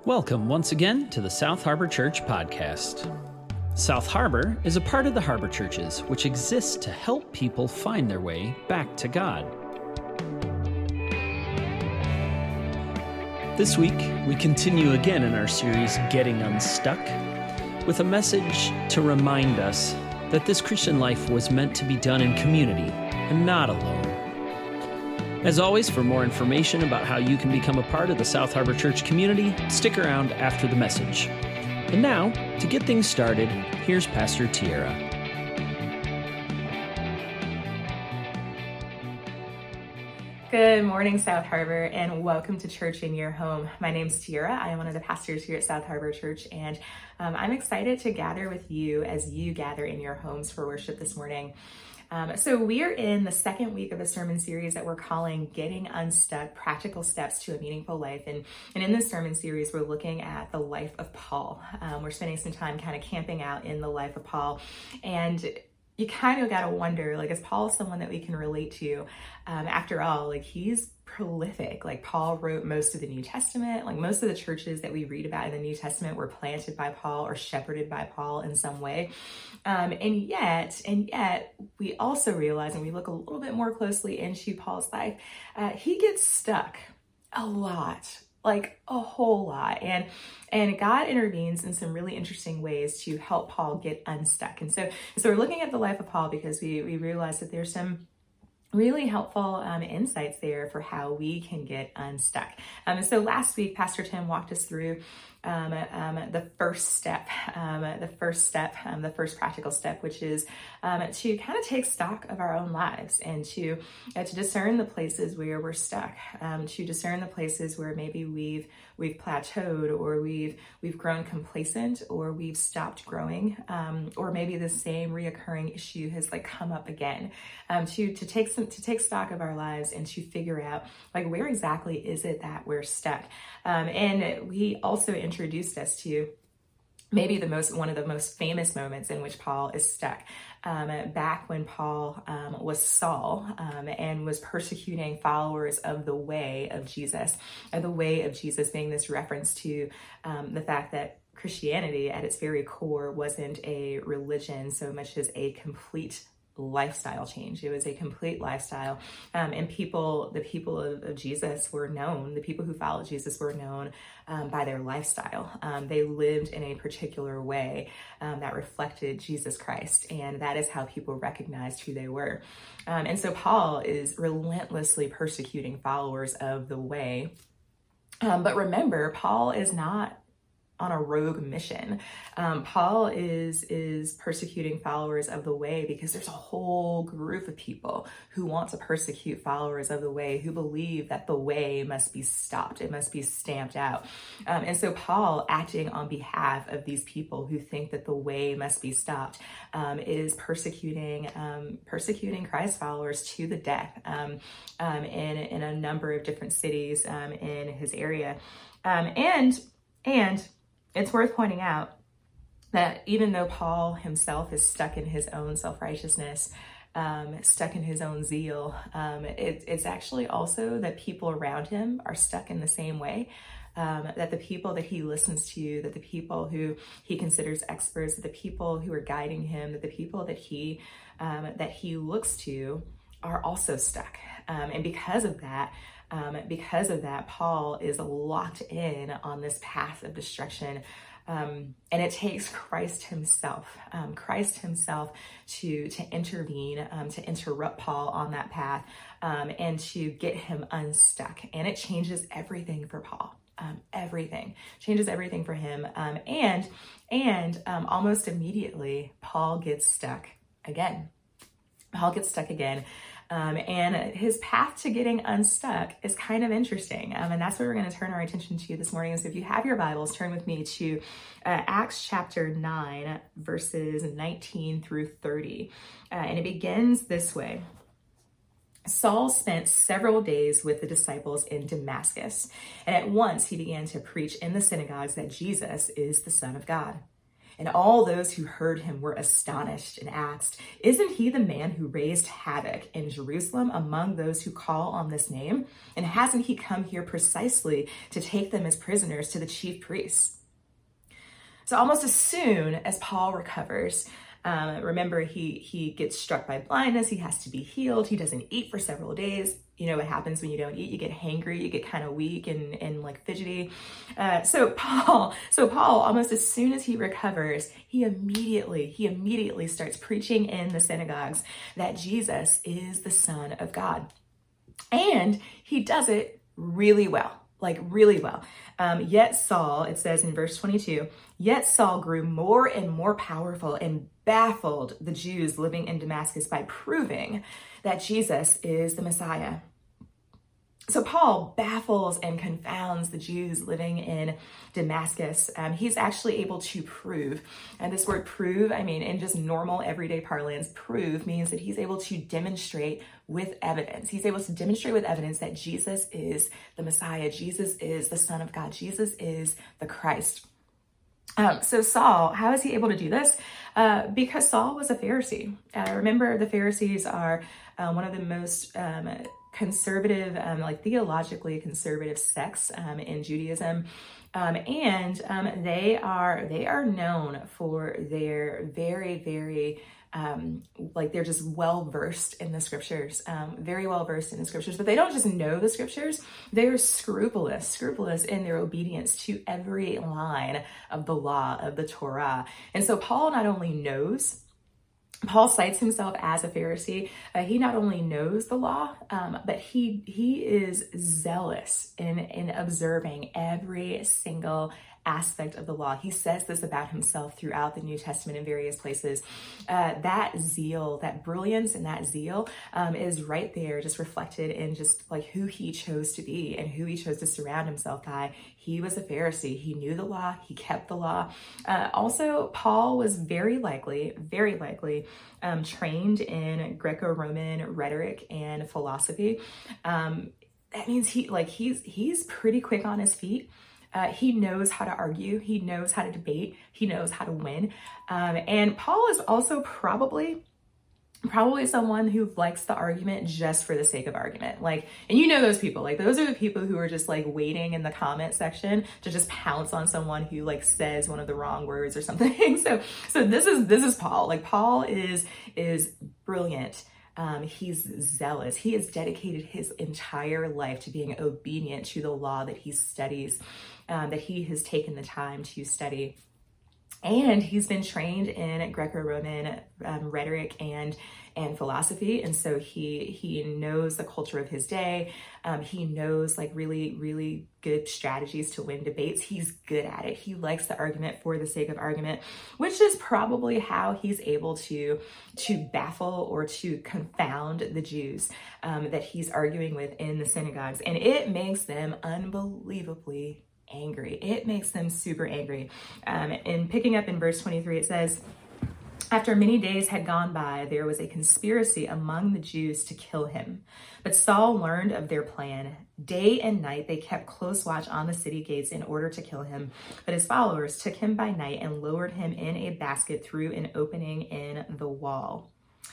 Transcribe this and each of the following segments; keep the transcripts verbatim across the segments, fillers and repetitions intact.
Welcome once again to the South Harbor Church podcast. South Harbor is a part of the Harbor Churches, which exists to help people find their way back to God. This week, we continue again in our series, Getting Unstuck, with a message to remind us that this Christian life was meant to be done in community and not alone. As always, for more information about how you can become a part of the South Harbor Church community, stick around after the message. And now, to get things started, here's Pastor Tiara. Good morning, South Harbor, and welcome to Church in Your Home. My name's Tiara. I am one of the pastors here at South Harbor Church, and um, I'm excited to gather with you as you gather in your homes for worship this morning. Um, so we are in the second week of a sermon series that we're calling Getting Unstuck, Practical Steps to a Meaningful Life. And, and in this sermon series, we're looking at the life of Paul. Um, we're spending some time kind of camping out in the life of Paul. And you kind of got to wonder, like, is Paul someone that we can relate to? Um, after all, like, he's prolific. Like, Paul wrote most of the New Testament. Like, most of the churches that we read about in the New Testament were planted by Paul or shepherded by Paul in some way. Um, and yet, and yet, we also realize, and we look a little bit more closely into Paul's life, uh, he gets stuck a lot. Like a whole lot. And, and God intervenes in some really interesting ways to help Paul get unstuck. And so, so we're looking at the life of Paul because we, we realize that there's some really helpful um, insights there for how we can get unstuck. Um, and so last week, Pastor Tim walked us through Um, um, the first step, um, the first step, um, the first practical step, which is um, to kind of take stock of our own lives and to uh, to discern the places where we're stuck, um, to discern the places where maybe we've we've plateaued, or we've we've grown complacent, or we've stopped growing, um, or maybe the same reoccurring issue has like come up again. Um, to to take some to take stock of our lives and to figure out like where exactly is it that we're stuck. Um, and we also introduced us to maybe the most one of the most famous moments in which Paul is stuck. Um, back when Paul um, was Saul um, and was persecuting followers of the way of Jesus, uh, the way of Jesus being this reference to um, the fact that Christianity at its very core wasn't a religion so much as a complete lifestyle change. It was a complete lifestyle. Um, and people, the people of, of Jesus were known, the people who followed Jesus were known um, by their lifestyle. Um, they lived in a particular way um, that reflected Jesus Christ. And that is how people recognized who they were. Um, and so Paul is relentlessly persecuting followers of the way. Um, but remember, Paul is not on a rogue mission. Um, Paul is is persecuting followers of the way because there's a whole group of people who want to persecute followers of the way, who believe that the way must be stopped. It must be stamped out. Um, and so Paul, acting on behalf of these people who think that the way must be stopped, um, is persecuting um, persecuting Christ followers to the death um, um, in, in a number of different cities um, in his area. Um, and and It's worth pointing out that even though Paul himself is stuck in his own self-righteousness, um, stuck in his own zeal, um, it, it's actually also that people around him are stuck in the same way, um, that the people that he listens to, that the people who he considers experts, that the people who are guiding him, that the people that he um, that he looks to are also stuck. Um, and because of that, Um, because of that, Paul is locked in on this path of destruction. Um, and it takes Christ himself, um, Christ himself to, to intervene, um, to interrupt Paul on that path, um, and to get him unstuck. And it changes everything for Paul. Um, everything changes everything for him. Um, and, and, um, almost immediately, Paul gets stuck again. Paul gets stuck again. Um, and his path to getting unstuck is kind of interesting. Um, and that's what we're going to turn our attention to this morning. So if you have your Bibles, turn with me to uh, Acts chapter nine, verses nineteen through thirty. Uh, and it begins this way. Saul spent several days with the disciples in Damascus, and at once he began to preach in the synagogues that Jesus is the Son of God. And all those who heard him were astonished and asked, "Isn't he the man who raised havoc in Jerusalem among those who call on this name? And hasn't he come here precisely to take them as prisoners to the chief priests?" So almost as soon as Paul recovers, um, remember he he gets struck by blindness, he has to be healed, he doesn't eat for several days. You know what happens when you don't eat? You get hangry, you get kind of weak and, and like fidgety. Uh, so Paul, so Paul, almost as soon as he recovers, he immediately, he immediately starts preaching in the synagogues that Jesus is the Son of God. And he does it really well. Like really well. Um, yet Saul, it says in verse twenty-two, yet Saul grew more and more powerful and baffled the Jews living in Damascus by proving that Jesus is the Messiah. So Paul baffles and confounds the Jews living in Damascus. Um, he's actually able to prove, and this word prove, I mean, in just normal everyday parlance, prove means that he's able to demonstrate with evidence. He's able to demonstrate with evidence that Jesus is the Messiah. Jesus is the Son of God. Jesus is the Christ. Um, so Saul, how is he able to do this? Uh, because Saul was a Pharisee. Uh, remember, the Pharisees are uh, one of the most um, conservative, um, like theologically conservative sects um, in Judaism. Um, and um, they are they are known for their very, very, um, like they're just well versed in the scriptures, um, very well versed in the scriptures, but they don't just know the scriptures, they're scrupulous, scrupulous in their obedience to every line of the law of the Torah. And so Paul not only knows Paul cites himself as a Pharisee. Uh, he not only knows the law, um, but he he is zealous in, in observing every single aspect of the law. He says this about himself throughout the New Testament in various places. Uh, that zeal, that brilliance and that zeal um, is right there, just reflected in just like who he chose to be and who he chose to surround himself by. He was a Pharisee. He knew the law. He kept the law. Uh, also, Paul was very likely, very likely um, trained in Greco-Roman rhetoric and philosophy. Um, that means he like he's he's pretty quick on his feet. Uh, he knows how to argue. He knows how to debate. He knows how to win. Um, and Paul is also probably, probably someone who likes the argument just for the sake of argument. Like, and you know those people, like those are the people who are just like waiting in the comment section to just pounce on someone who like says one of the wrong words or something. so, so this is, this is Paul. Like Paul is, is brilliant. Um, he's zealous. He has dedicated his entire life to being obedient to the law that he studies, um, that he has taken the time to study. And he's been trained in Greco-Roman um, rhetoric and and philosophy, and so he he knows the culture of his day. Um, he knows like really really good strategies to win debates. He's good at it. He likes the argument for the sake of argument, which is probably how he's able to to baffle or to confound the Jews um, that he's arguing with in the synagogues, and it makes them unbelievably angry. It makes them super angry. Um, and picking up in verse twenty-three, it says, after many days had gone by, there was a conspiracy among the Jews to kill him. But Saul learned of their plan. Day and night, they kept close watch on the city gates in order to kill him. But his followers took him by night and lowered him in a basket through an opening in the wall.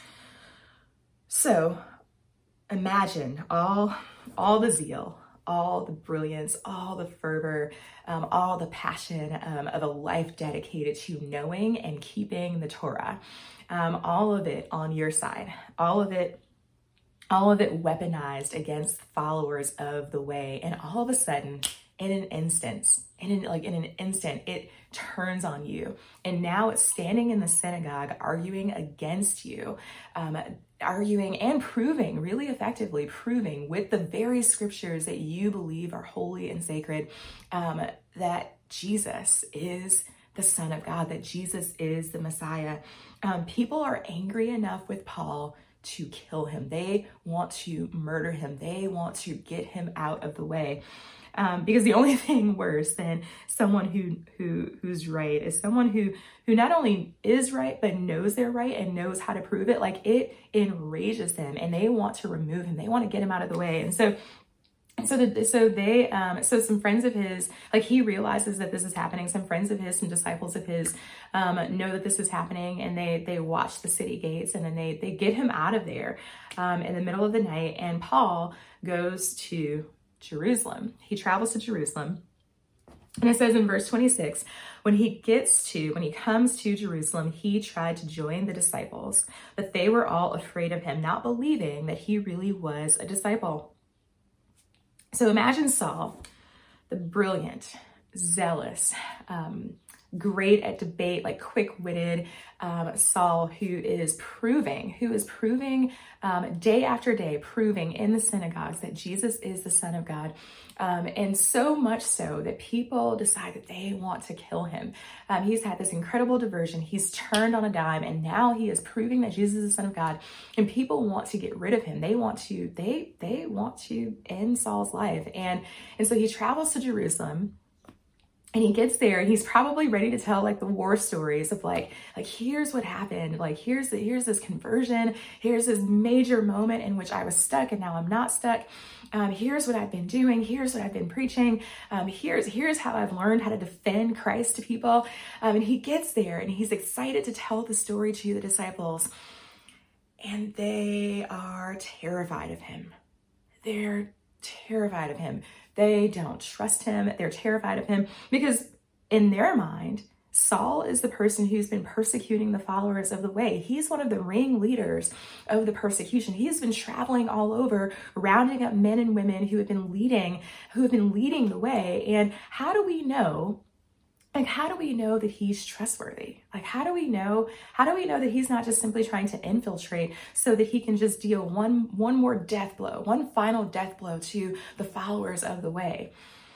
So imagine all, all the zeal, all the brilliance, all the fervor, um, all the passion um, of a life dedicated to knowing and keeping the Torah, um, all of it on your side, all of it, all of it weaponized against followers of the way. And all of a sudden, in an instant, in an, like in an instant, it turns on you. And now it's standing in the synagogue arguing against you, um, arguing and proving, really effectively proving with the very scriptures that you believe are holy and sacred, um, that Jesus is the Son of God, that Jesus is the Messiah. Um, people are angry enough with Paul to kill him. They want to murder him. They want to get him out of the way. Um, because the only thing worse than someone who who who's right is someone who who not only is right but knows they're right and knows how to prove it. Like it enrages them, and they want to remove him. They want to get him out of the way. And so So, the, so they, um, so some friends of his, like he realizes that this is happening. Some friends of his, some disciples of his, um, know that this is happening, and they they watch the city gates, and then they they get him out of there, um, in the middle of the night. And Paul goes to Jerusalem. He travels to Jerusalem, and it says in verse twenty-six, when he gets to, when he comes to Jerusalem, he tried to join the disciples, but they were all afraid of him, not believing that he really was a disciple. So imagine Saul, the brilliant, zealous, um, great at debate, like quick-witted um, Saul, who is proving, who is proving um, day after day, proving in the synagogues that Jesus is the Son of God. Um, and so much so that people decide that they want to kill him. Um, he's had this incredible diversion. He's turned on a dime, and now he is proving that Jesus is the Son of God. And people want to get rid of him. They want to, they, they want to end Saul's life. And, and so he travels to Jerusalem. And he gets there, and he's probably ready to tell like the war stories of like, like, here's what happened. Like, here's the, here's this conversion. Here's this major moment in which I was stuck and now I'm not stuck. Um, here's what I've been doing. Here's what I've been preaching. Um, here's, here's how I've learned how to defend Christ to people. Um, and he gets there, and he's excited to tell the story to the disciples, and they are terrified of him. They're terrified of him. They don't trust him. They're terrified of him because in their mind, Saul is the person who's been persecuting the followers of the way. He's one of the ringleaders of the persecution. He's been traveling all over, rounding up men and women who have been leading, who have been leading the way. And how do we know? Like, how do we know that he's trustworthy? Like, how do we know, how do we know that he's not just simply trying to infiltrate so that he can just deal one, one more death blow, one final death blow to the followers of the way?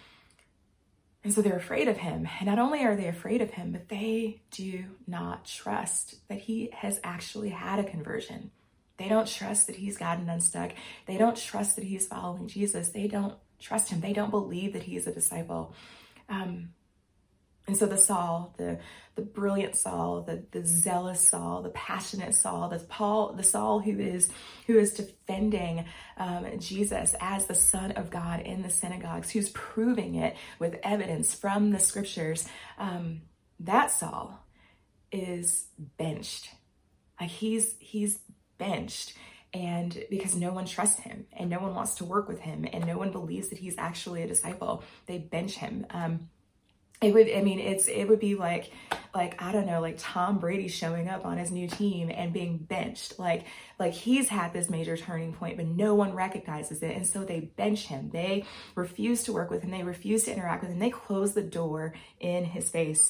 And so they're afraid of him. And not only are they afraid of him, but they do not trust that he has actually had a conversion. They don't trust that he's gotten unstuck. They don't trust that he's following Jesus. They don't trust him. They don't believe that he's a disciple. Um, And so the Saul, the the brilliant Saul, the the zealous Saul, the passionate Saul, the Paul, the Saul who is who is defending um, Jesus as the Son of God in the synagogues, who's proving it with evidence from the scriptures. Um, that Saul is benched. Like he's he's benched. And because no one trusts him, and no one wants to work with him, and no one believes that he's actually a disciple, they bench him. Um, It would, I mean, it's, it would be like, like, I don't know, like Tom Brady showing up on his new team and being benched. Like, like he's had this major turning point, but no one recognizes it. And so they bench him. They refuse to work with him. They refuse to interact with him. They close the door in his face.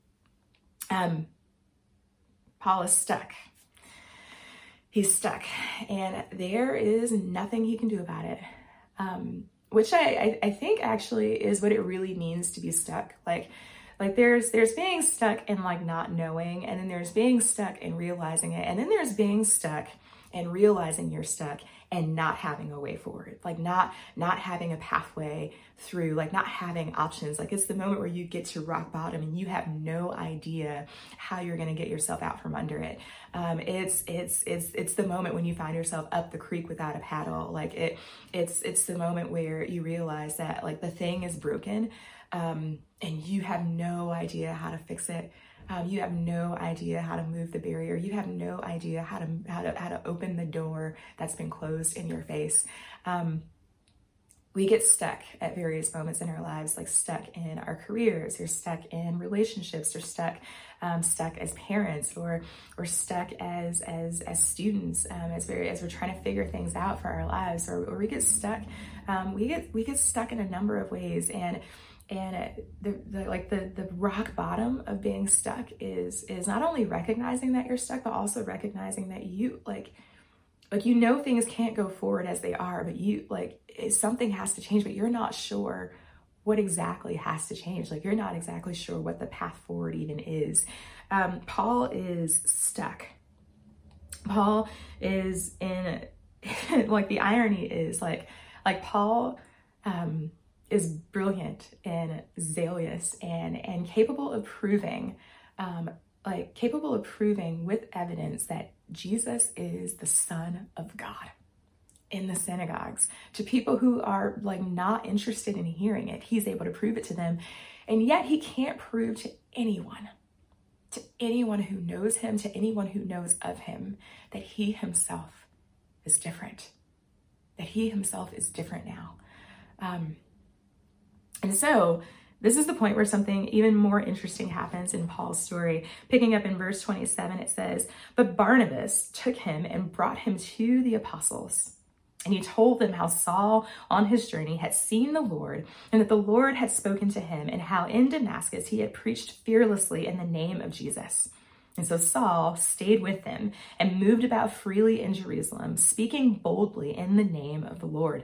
Um, Paul is stuck. He's stuck, and there is nothing he can do about it. Um, Which I, I, I think actually is what it really means to be stuck. Like, like there's there's being stuck and like not knowing, and then there's being stuck and realizing it, and then there's being stuck and realizing you're stuck and not having a way forward, like not not having a pathway through, like not having options. Like it's the moment where you get to rock bottom and you have no idea how you're going to get yourself out from under it. Um, it's it's it's it's the moment when you find yourself up the creek without a paddle. Like it it's it's the moment where you realize that like the thing is broken, um, and you have no idea how to fix it. Um, you have no idea how to move the barrier. You have no idea how to how to how to open the door that's been closed in your face. Um, we get stuck at various moments in our lives, like stuck in our careers, you're stuck in relationships, you're stuck um, stuck as parents, or or stuck as as as students, um, as very as we're trying to figure things out for our lives, or, or we get stuck. Um, we get we get stuck in a number of ways, and. And the, the like the the rock bottom of being stuck is is not only recognizing that you're stuck, but also recognizing that you like like you know things can't go forward as they are, but you like something has to change, but you're not sure what exactly has to change. Like you're not exactly sure what the path forward even is. Um, Paul is stuck. Paul is in like the irony is like like Paul. Um, is brilliant and zealous and, and capable of proving, um, like capable of proving with evidence that Jesus is the Son of God. in the synagogues, to people who are like not interested in hearing it. He's able to prove it to them. And yet he can't prove to anyone, to anyone who knows him, to anyone who knows of him, that he himself is different, that he himself is different now. Um, and so this is the point where something even more interesting happens in Paul's story. Picking up in verse twenty-seven, it says, "But Barnabas took him and brought him to the apostles. And he told them how Saul on his journey had seen the Lord, and that the Lord had spoken to him, and how in Damascus he had preached fearlessly in the name of Jesus. And so Saul stayed with them and moved about freely in Jerusalem, speaking boldly in the name of the Lord."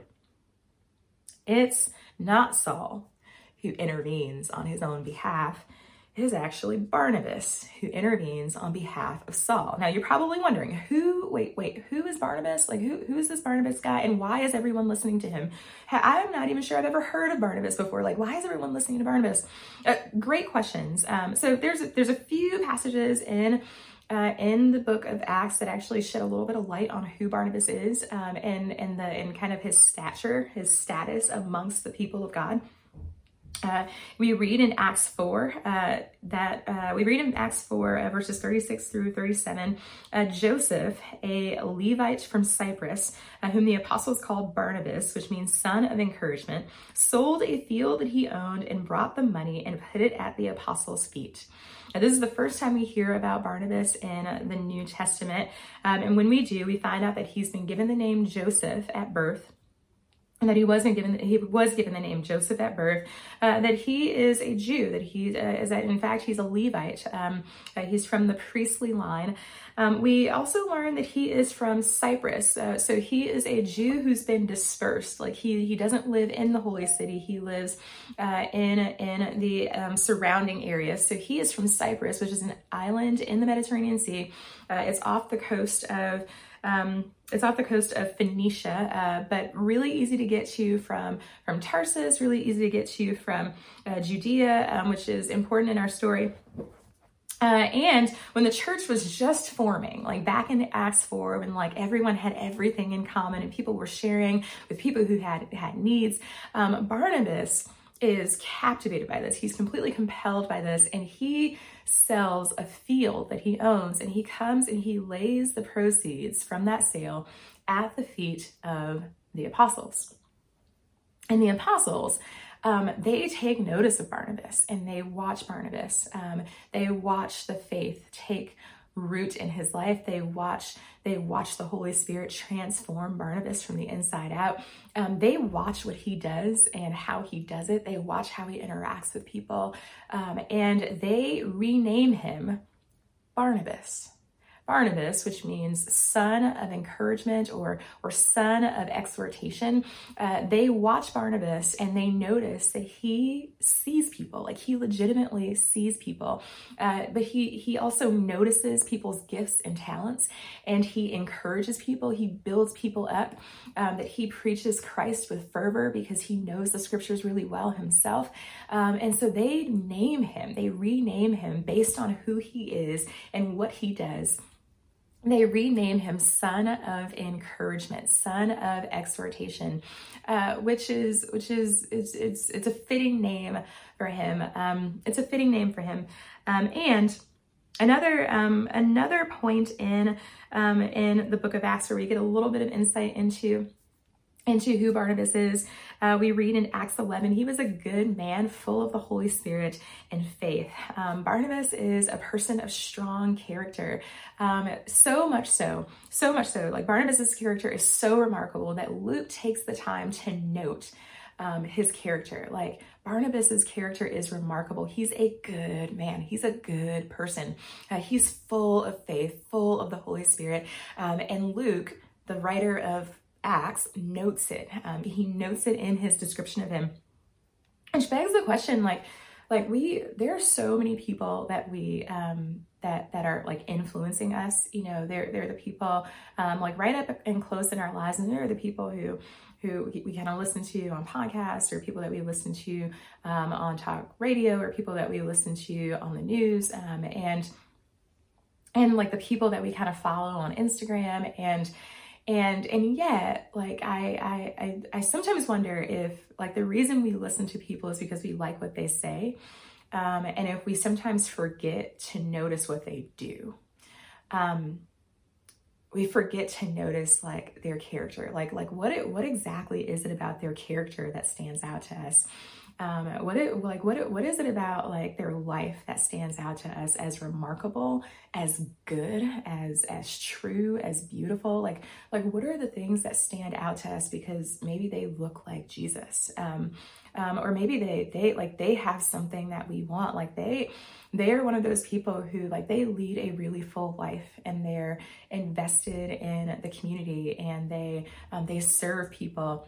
It's not Saul who intervenes on his own behalf. It is actually Barnabas who intervenes on behalf of Saul. Now you're probably wondering, who, wait, wait, who is Barnabas? Like who, who is this Barnabas guy? And why is everyone listening to him? I'm not even sure I've ever heard of Barnabas before. Like, why is everyone listening to Barnabas? Uh, great questions. Um, so there's, there's a few passages in Uh, in the book of Acts that actually shed a little bit of light on who Barnabas is, um, and, and the, and kind of his stature, his status amongst the people of God. Uh, we read in Acts four, uh, that, uh, we read in Acts four, uh, verses thirty-six through thirty-seven, uh, Joseph, a Levite from Cyprus, uh, whom the apostles called Barnabas, which means son of encouragement, sold a field that he owned and brought the money and put it at the apostles' feet. Now, this is the first time we hear about Barnabas in uh, the New Testament. Um, and when we do, we find out that he's been given the name Joseph at birth, and that he wasn't given, he was given the name Joseph at birth, uh, that he is a Jew, that he uh, is, that in fact, he's a Levite. Um, uh, he's from the priestly line. Um, we also learn that he is from Cyprus. Uh, so he is a Jew who's been dispersed. Like he, he doesn't live in the holy city. He lives uh, in, in the um, surrounding areas. So he is from Cyprus, which is an island in the Mediterranean Sea. Uh, it's off the coast of Um, it's off the coast of Phoenicia, uh, but really easy to get to from, from Tarsus, really easy to get to from uh, Judea, um, which is important in our story. Uh, and when the church was just forming, like back in Acts four, when like everyone had everything in common and people were sharing with people who had, had needs, um, Barnabas is captivated by this. He's completely compelled by this, and he sells a field that he owns, and he comes and he lays the proceeds from that sale at the feet of the apostles. And the apostles, um, they take notice of Barnabas, and they watch Barnabas. Um, they watch the faith take root in his life. They watch, they watch the Holy Spirit transform Barnabas from the inside out. Um, they watch what he does and how he does it. They watch how he interacts with people. Um, and they rename him Barnabas. Barnabas, which means son of encouragement or, or son of exhortation. Uh, they watch Barnabas and they notice that he sees people, like he legitimately sees people. Uh, but he, he also notices people's gifts and talents, and he encourages people. He builds people up, um, that he preaches Christ with fervor because he knows the scriptures really well himself. Um, and so they name him, they rename him based on who he is and what he does. They rename him son of encouragement, son of exhortation, uh, which is, which is, it's, it's, it's a fitting name for him. Um, it's a fitting name for him. Um, and another, um, another point in, um, in the book of Acts where we get a little bit of insight into into who Barnabas is. Uh, we read in Acts eleven, he was a good man full of the Holy Spirit and faith. Um, Barnabas is a person of strong character. Um, so much so, so much so, like Barnabas's character is so remarkable that Luke takes the time to note um, his character. Like Barnabas's character is remarkable. He's a good man. He's a good person. Uh, he's full of faith, full of the Holy Spirit. Um, and Luke, the writer of Acts, notes it. Um, he notes it in his description of him, which begs the question, like, like we, there are so many people that we, um, that, that are like influencing us. You know, they're, they're the people, um, like right up and close in our lives. And they're the people who, who we kind of listen to on podcasts, or people that we listen to, um, on talk radio, or people that we listen to on the news. Um, and, and like the people that we kind of follow on Instagram, and, And, and yet, like, I, I, I, I sometimes wonder if, like, the reason we listen to people is because we like what they say. Um, and if we sometimes forget to notice what they do, um, we forget to notice, like, their character, like, like what, it, what exactly is it about their character that stands out to us? Um, what it, like, what, it, what is it about, like, their life that stands out to us as remarkable, as good, as, as true, as beautiful? Like, like, what are the things that stand out to us because maybe they look like Jesus? Um, um, or maybe they, they, like, they have something that we want. Like, they, they're one of those people who, like, they lead a really full life and they're invested in the community and they, um, they serve people.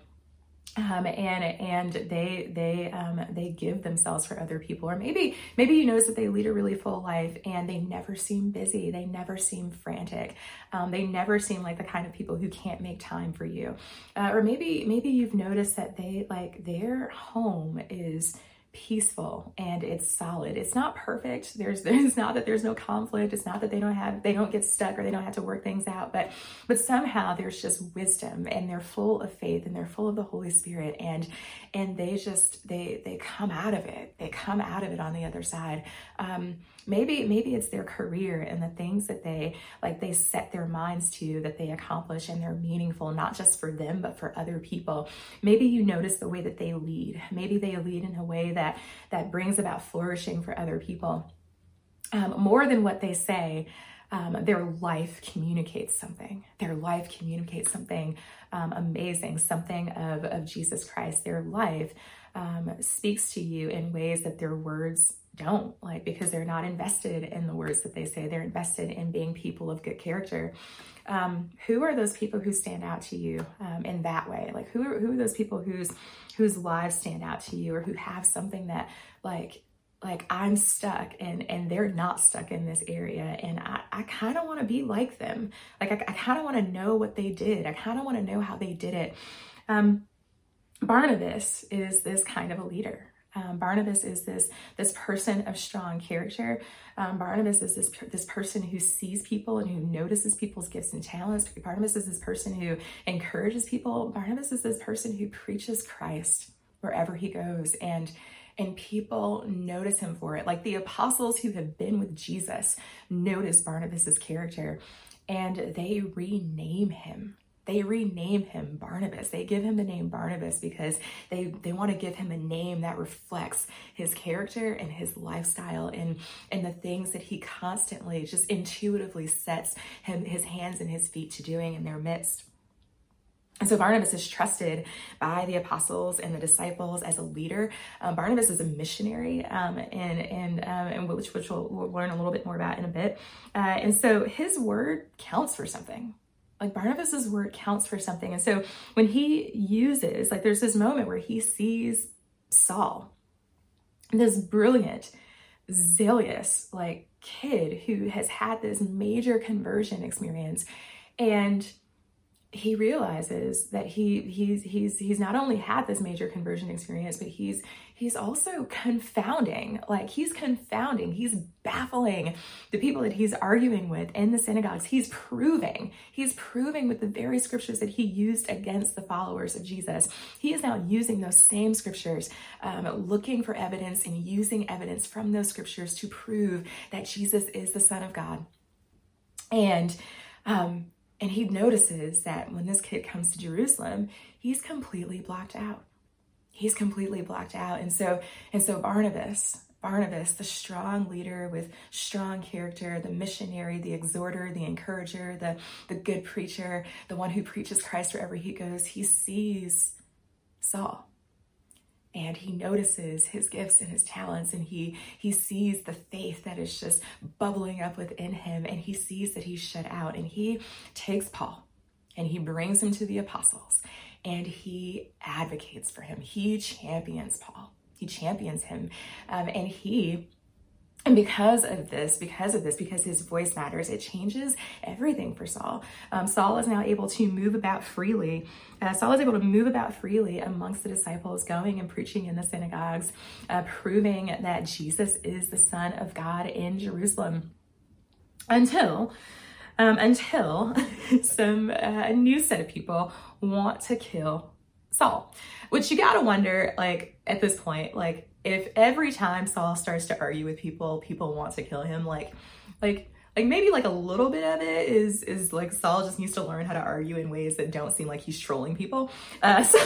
Um, and, and they, they, um, they give themselves for other people. Or maybe, maybe you notice that they lead a really full life and they never seem busy. They never seem frantic. Um, they never seem like the kind of people who can't make time for you. Uh, or maybe, maybe you've noticed that they, like, their home is peaceful and it's solid. It's not perfect. There's, it's not that there's no conflict. It's not that they don't have, they don't get stuck or they don't have to work things out, but, but somehow there's just wisdom and they're full of faith and they're full of the Holy Spirit. And, and they just, they, they come out of it. They come out of it on the other side. Um, maybe, maybe it's their career and the things that they, like, they set their minds to, that they accomplish, and they're meaningful, not just for them, but for other people. Maybe you notice the way that they lead. Maybe they lead in a way that that that brings about flourishing for other people. Um, more than what they say, um, their life communicates something. Their life communicates something um, amazing, something of, of Jesus Christ. Their life um, speaks to you in ways that their words don't, like, because they're not invested in the words that they say. They're invested in being people of good character. Um, who are those people who stand out to you um, in that way? Like, who are, who are those people whose whose lives stand out to you, or who have something that, like, like I'm stuck and and they're not stuck in this area, and I, I kind of want to be like them. Like, I, I kind of want to know what they did. I kind of want to know how they did it. Um, Barnabas is this kind of a leader. Um, Barnabas is this this person of strong character. Um, Barnabas is this this person who sees people and who notices people's gifts and talents. Barnabas is this person who encourages people. Barnabas is this person who preaches Christ wherever he goes, and and people notice him for it. Like, the apostles who have been with Jesus notice Barnabas's character, and they rename him. They rename him Barnabas. They give him the name Barnabas because they, they want to give him a name that reflects his character and his lifestyle and, and the things that he constantly just intuitively sets him, his hands and his feet to doing in their midst. And so Barnabas is trusted by the apostles and the disciples as a leader. Um, Barnabas is a missionary, um, and and um, and which which we'll, we'll learn a little bit more about in a bit. Uh, and so his word counts for something. Like, Barnabas's word counts for something. And so when he uses, like, there's this moment where he sees Saul, this brilliant, zealous, like, kid who has had this major conversion experience, and he realizes that he he's he's he's not only had this major conversion experience, but he's he's also confounding. Like, he's confounding, he's baffling the people that he's arguing with in the synagogues. He's proving, he's proving with the very scriptures that he used against the followers of Jesus. He is now using those same scriptures, um, looking for evidence and using evidence from those scriptures to prove that Jesus is the Son of God. And um And he notices that when this kid comes to Jerusalem, he's completely blocked out. He's completely blocked out. And so, and so Barnabas, Barnabas, the strong leader with strong character, the missionary, the exhorter, the encourager, the, the good preacher, the one who preaches Christ wherever he goes, he sees Saul. And he notices his gifts and his talents, and he he sees the faith that is just bubbling up within him, and he sees that he's shut out, and he takes Paul and he brings him to the apostles, and he advocates for him. He champions Paul. He champions him, um, and he And because of this, because of this, because his voice matters, it changes everything for Saul. Um, Saul is now able to move about freely. Uh, Saul is able to move about freely amongst the disciples, going and preaching in the synagogues, uh, proving that Jesus is the Son of God in Jerusalem. Until um, until some uh, new set of people want to kill Saul, which you gotta wonder, like, at this point, like, if every time Saul starts to argue with people, people want to kill him, like, like, like maybe like a little bit of it is, is like Saul just needs to learn how to argue in ways that don't seem like he's trolling people. Uh, so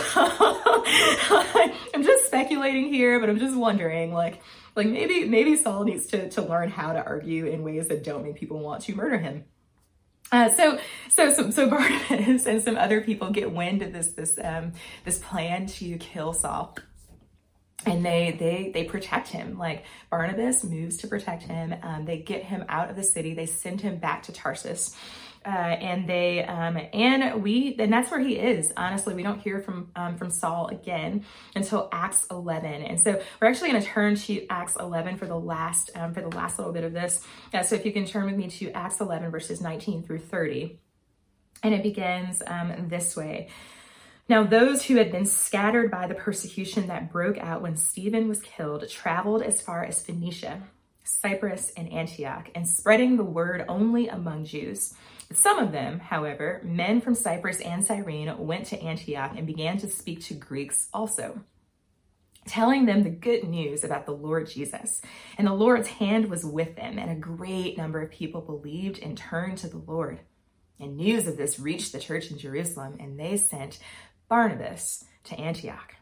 I'm just speculating here, but I'm just wondering, like, like maybe, maybe Saul needs to, to learn how to argue in ways that don't make people want to murder him. Uh, so, so, so, so Barnabas and some other people get wind of this, this, um, this plan to kill Saul. And they, they, they protect him. Like, Barnabas moves to protect him. Um, they get him out of the city. They send him back to Tarsus. Uh, and they, um, and we, and that's where he is. Honestly, we don't hear from, um, from Saul again until Acts eleven. And so we're actually going to turn to Acts eleven for the last, um, for the last little bit of this. Uh, so if you can turn with me to Acts eleven, verses nineteen through thirty. And it begins, um, this way. Now, those who had been scattered by the persecution that broke out when Stephen was killed traveled as far as Phoenicia, Cyprus, and Antioch, and spreading the word only among Jews. Some of them, however, men from Cyprus and Cyrene, went to Antioch and began to speak to Greeks also, telling them the good news about the Lord Jesus. And the Lord's hand was with them, and a great number of people believed and turned to the Lord. And news of this reached the church in Jerusalem, and they sent Barnabas to Antioch.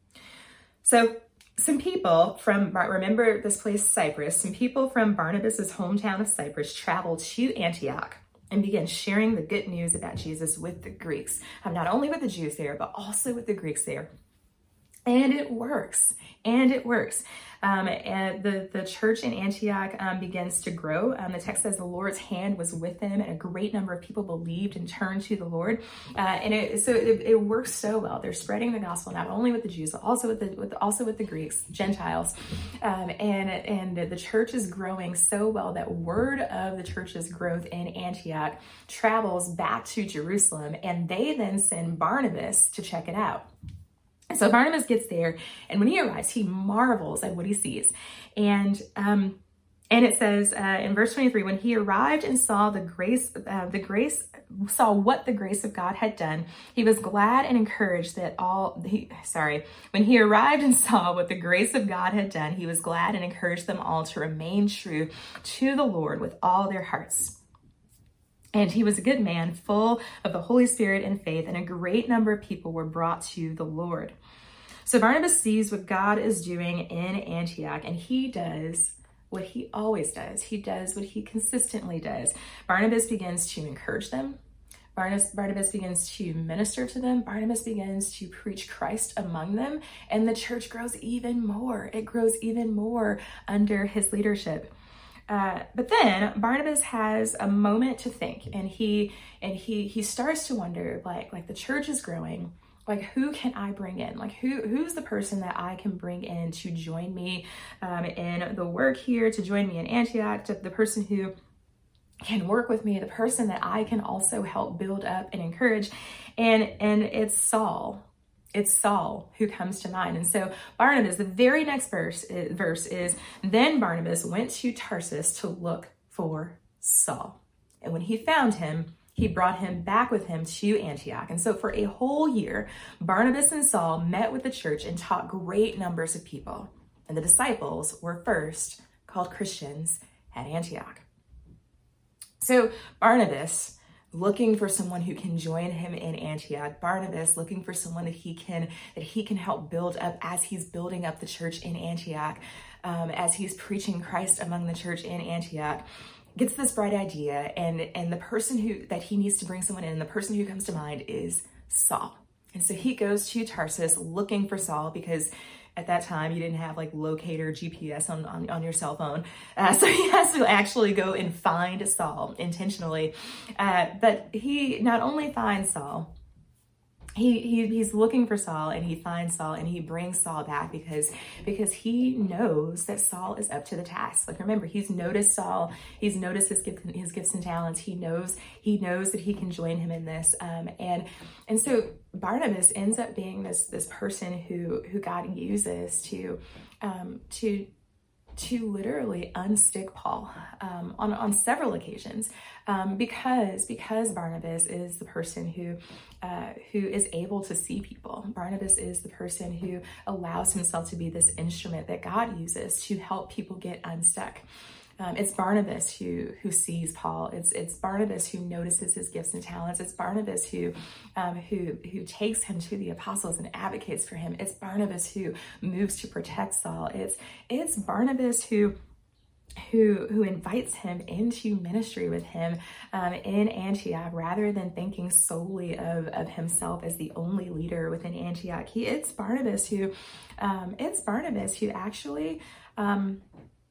So some people from, remember this place, Cyprus, some people from Barnabas's hometown of Cyprus traveled to Antioch and began sharing the good news about Jesus with the Greeks, um, not only with the Jews there, but also with the Greeks there. And it works, and it works. Um, and the, the church in Antioch um, begins to grow. Um, the text says the Lord's hand was with them, and a great number of people believed and turned to the Lord. Uh, and it, so it, it works so well. They're spreading the gospel not only with the Jews, but also with the with, also with the Greeks, Gentiles. Um, and and the church is growing so well that word of the church's growth in Antioch travels back to Jerusalem, and they then send Barnabas to check it out. So Barnabas gets there, and when he arrives, he marvels at what he sees. And um, and it says uh, in verse twenty-three, when he arrived and saw the grace, uh, the grace, saw what the grace of God had done, he was glad and encouraged that all, he, sorry, when he arrived and saw what the grace of God had done, he was glad and encouraged them all to remain true to the Lord with all their hearts. And he was a good man, full of the Holy Spirit and faith, and a great number of people were brought to the Lord. So Barnabas sees what God is doing in Antioch, and he does what he always does. He does what he consistently does. Barnabas begins to encourage them. Barnabas, Barnabas begins to minister to them. Barnabas begins to preach Christ among them, and the church grows even more. It grows even more under his leadership. Uh, but then Barnabas has a moment to think, and he and he he starts to wonder, like like the church is growing, like who can I bring in? Like who who's the person that I can bring in to join me um, in the work here, to join me in Antioch, to the person who can work with me, the person that I can also help build up and encourage, and and it's Saul. It's Saul who comes to mind. And so Barnabas, the very next verse, verse is, then Barnabas went to Tarsus to look for Saul. And when he found him, he brought him back with him to Antioch. And so for a whole year, Barnabas and Saul met with the church and taught great numbers of people. And the disciples were first called Christians at Antioch. So Barnabas, looking for someone who can join him in Antioch. Barnabas looking for someone that he can that he can help build up as he's building up the church in Antioch, um, as he's preaching Christ among the church in Antioch. Gets this bright idea, and and the person who that he needs to bring someone in, the person who comes to mind is Saul. And so he goes to Tarsus looking for Saul, because at that time, you didn't have like locator G P S on, on, on your cell phone. Uh, so he has to actually go and find Saul intentionally. Uh, but he not only finds Saul, he, he he's looking for Saul, and he finds Saul, and he brings Saul back because, because he knows that Saul is up to the task. Like, remember, he's noticed Saul, he's noticed his gifts, his gifts and talents. He knows, he knows that he can join him in this. Um, and, and so Barnabas ends up being this, this person who, who God uses to, um, to, to literally unstick Paul um, on, on several occasions um, because, because Barnabas is the person who, uh, who is able to see people. Barnabas is the person who allows himself to be this instrument that God uses to help people get unstuck. Um, it's Barnabas who who sees Paul. It's it's Barnabas who notices his gifts and talents. It's Barnabas who um, who who takes him to the apostles and advocates for him. It's Barnabas who moves to protect Saul. It's it's Barnabas who who who invites him into ministry with him um, in Antioch, rather than thinking solely of, of himself as the only leader within Antioch. He it's Barnabas who um, it's Barnabas who actually um,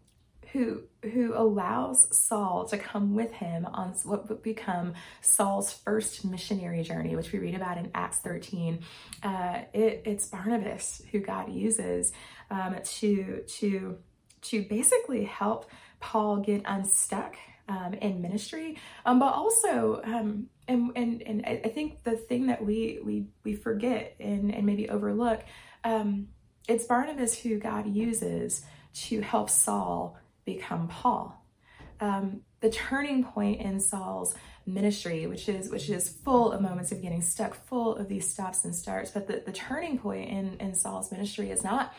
who who allows Saul to come with him on what would become Saul's first missionary journey, which we read about in Acts thirteen. Uh, it, it's Barnabas who God uses um, to to to basically help Paul get unstuck um, in ministry, um, but also um, and and and I think the thing that we we we forget and and maybe overlook, um, it's Barnabas who God uses to help Saul become Paul. Um, the turning point in Saul's ministry, which is which is full of moments of getting stuck, full of these stops and starts, but the, the turning point in, in Saul's ministry is not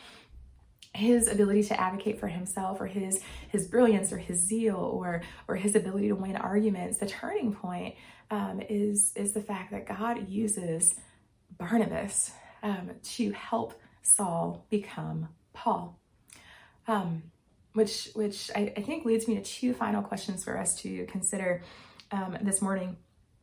his ability to advocate for himself or his his brilliance or his zeal or or his ability to win arguments. The turning point um, is, is the fact that God uses Barnabas um, to help Saul become Paul. Um, which which I, I think leads me to two final questions for us to consider um, this morning.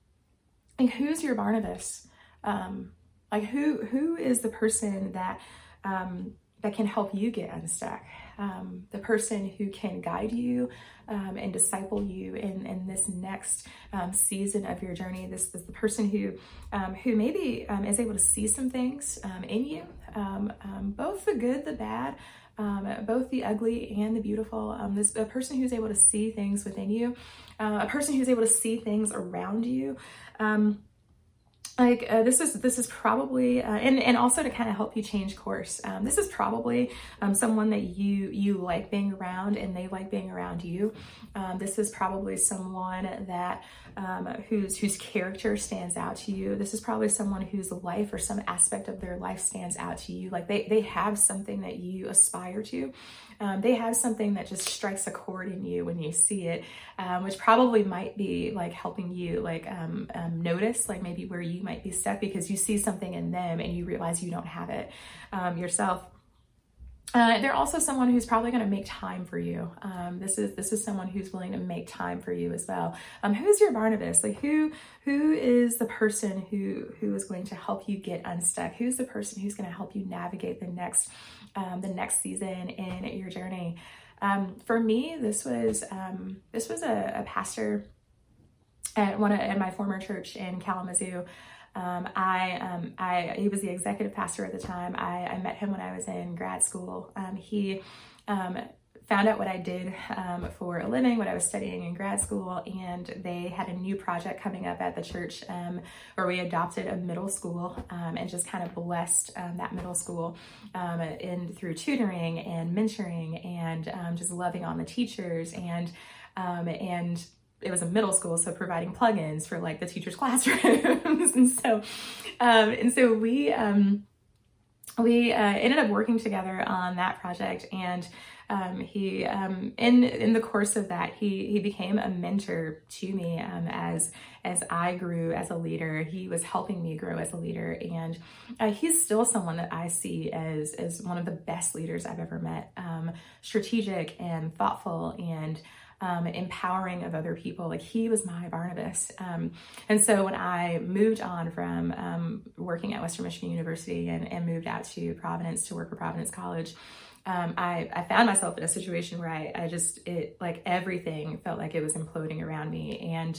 Like, who's your Barnabas? Um, like, who who is the person that um, that can help you get unstuck? Um, the person who can guide you um, and disciple you in, in this next um, season of your journey. This, this the person who um, who maybe um, is able to see some things um, in you, um, um, both the good, the bad, Um, both the ugly and the beautiful. Um, this a person who's able to see things within you, uh, a person who's able to see things around you. Um, like uh, this is this is probably uh, and and also to kind of help you change course. Um, this is probably um, someone that you you like being around and they like being around you. Um, this is probably someone that um, whose whose character stands out to you. This is probably someone whose life or some aspect of their life stands out to you. Like they they have something that you aspire to. Um, they have something that just strikes a chord in you when you see it, um, which probably might be like helping you like um, um, notice like maybe where you might be stuck because you see something in them and you realize you don't have it um, yourself. Uh, they're also someone who's probably going to make time for you. Um, this is this is someone who's willing to make time for you as well. Um, who's your Barnabas? Like who who is the person who who is going to help you get unstuck? Who's the person who's going to help you navigate the next um, the next season in your journey? Um, for me, this was um, this was a, a pastor at one of, at my former church in Kalamazoo. Um, I, um, I, he was the executive pastor at the time. I, I met him when I was in grad school. Um, he, um, found out what I did, um, for a living, what I was studying in grad school. And they had a new project coming up at the church, um, where we adopted a middle school, um, and just kind of blessed, um, that middle school, um, in through tutoring and mentoring and, um, just loving on the teachers and, um, and, it was a middle school, so providing plugins for like the teachers' classrooms. and so, um, and so we, um, we, uh, ended up working together on that project. And, um, he, um, in, in the course of that, he, he became a mentor to me, um, as, as I grew as a leader. He was helping me grow as a leader. And, uh, he's still someone that I see as, as one of the best leaders I've ever met, um, strategic and thoughtful and, Um, empowering of other people. Like he was my Barnabas. Um, and so when I moved on from um, working at Western Michigan University and, and moved out to Providence to work for Providence College, um, I, I found myself in a situation where I, I just, it like everything felt like it was imploding around me. And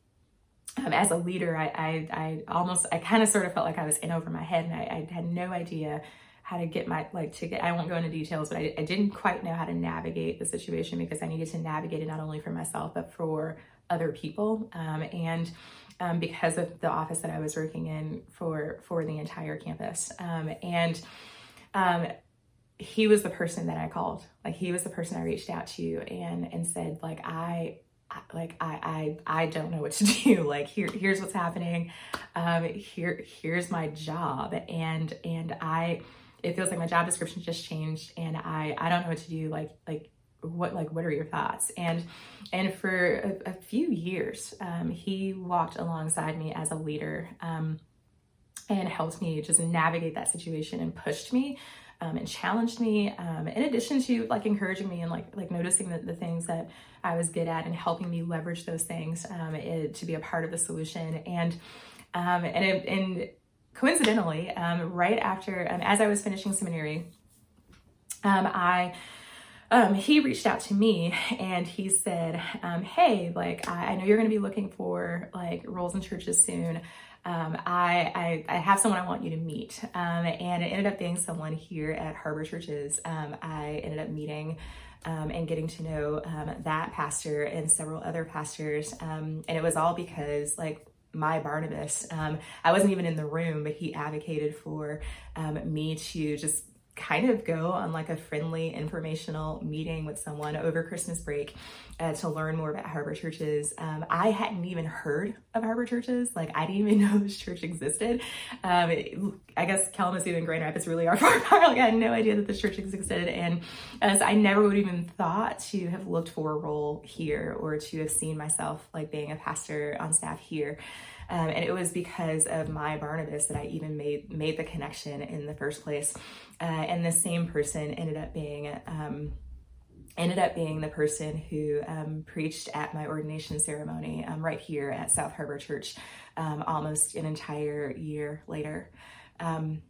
um, as a leader, I, I, I almost, I kind of sort of felt like I was in over my head and I, I had no idea how to get my, like to get, I won't go into details, but I, I didn't quite know how to navigate the situation because I needed to navigate it not only for myself, but for other people. Um, and um, because of the office that I was working in for, for the entire campus. Um, and um, he was the person that I called. Like, he was the person I reached out to and, and said, like, I, like, I, I, I don't know what to do. Like, here, here's what's happening. Um, here, here's my job. And, and I, it feels like my job description just changed and I, I don't know what to do. Like, like, what, like, what are your thoughts? And, and for a, a few years, um, he walked alongside me as a leader, um, and helped me just navigate that situation and pushed me, um, and challenged me, um, in addition to like encouraging me and like, like noticing the, the things that I was good at and helping me leverage those things, um, it, to be a part of the solution. And, um, and, it, and coincidentally, um, right after, um, as I was finishing seminary, um, I, Um, he reached out to me and he said, um, hey, like, I, I know you're going to be looking for like roles in churches soon. Um, I, I, I have someone I want you to meet. Um, and it ended up being someone here at Harbor Churches. Um, I ended up meeting, um, and getting to know, um, that pastor and several other pastors. Um, and it was all because like my Barnabas, um, I wasn't even in the room, but he advocated for, um, me to just kind of go on like a friendly informational meeting with someone over Christmas break, uh, to learn more about Harbor Churches. Um, I hadn't even heard of Harbor Churches. Like, I didn't even know this church existed. Um, it, I guess Kalamazoo and Grand Rapids really are far apart. Like, I had no idea that this church existed. And uh, so I never would have even thought to have looked for a role here or to have seen myself like being a pastor on staff here. Um, and it was because of my Barnabas that I even made made the connection in the first place. Uh, and the same person ended up being um, ended up being the person who um, preached at my ordination ceremony um, right here at South Harbor Church, um, almost an entire year later. Um,